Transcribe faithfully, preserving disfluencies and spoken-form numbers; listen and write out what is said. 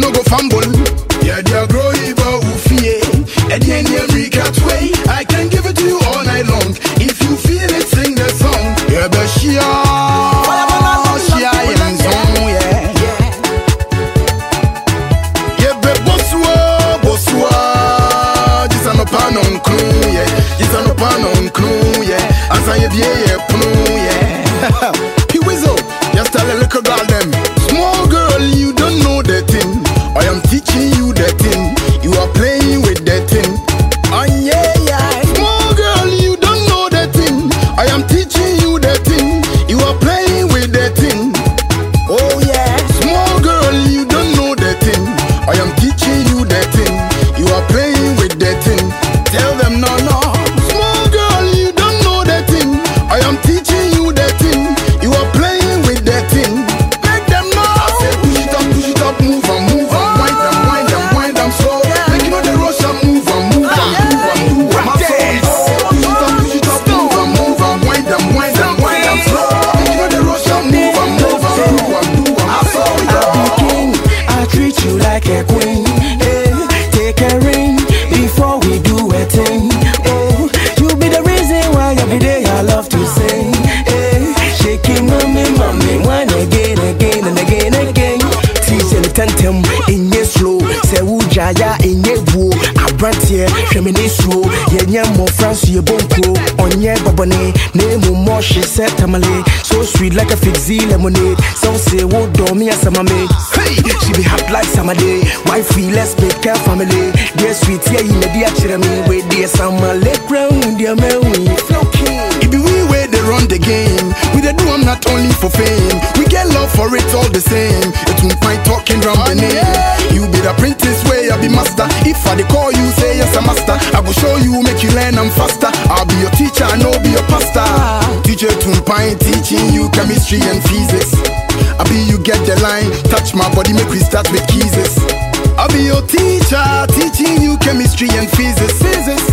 no go fumble. Yeah, they grow evil ufie. And the every cat way. I can give it to you all night long. If you feel it, sing the song. Yeah, but she are, she are in song, yeah. Yeah, but bossua, bossua. Just an open on crew, yeah. Just an open on crew, yeah. As I have yeah, pnu, yeah. P-Wizzo, just tell a little girl them. Small girl, you don't know that thing. I am teaching you that thing. You are playing with that thing. Oh yeah, yeah. Small girl, you don't know that thing. I am teaching you that thing. You are playing with that thing. Oh yeah. Small girl, you don't know that thing. I am teaching you that thing. You are playing with that thing. Tell them no, no. Small girl, you don't know that thing. I am teaching you that thing. You are playing with that thing. Make them know. I say push it up, push it up, move on, move on. Wind them, wind them, wind them slow. Make you know the rush up, move on, move on, move on, move on. My soul is push it up, push it up, move on, move on. Wind them, wind them, wind them slow. Make you know the rush up, move on, move on, move on, move on. My soul is I'll be king, I'll treat you like a queen. Hey, take a ring before we do a thing. Oh, you be the reason why every day I love to sing. Hey, shaking mommy, mommy, one again, again and again, again. Teach and tentem in your slow. Say Ujaya in your woo. I brand here, feminist slow. Yeah, more France, your bonko. On your babane, name more she said tamale. So sweet like a fixie lemonade. So say, what do me as a mame? Hey, she be hot like summer day. Wifey, let's make her family. Dear sweet, yeah, in the dear chirami. Wait, dear summer, let brown, dear man, we floating. It be we where they run the game. We they do I'm not only for fame. We get love for it all the same. It won't find talking round the name. You be the apprentice way, I be master. If I dey call you, say yes, I'm master. I go show you, make you learn, I'm faster. I'll be your teacher, I know be your pastor. Teacher Tumpine, teaching you chemistry and physics. I be you get the line, touch my body, make we start with kisses. I'll be your teacher, teaching you chemistry and physics. physics.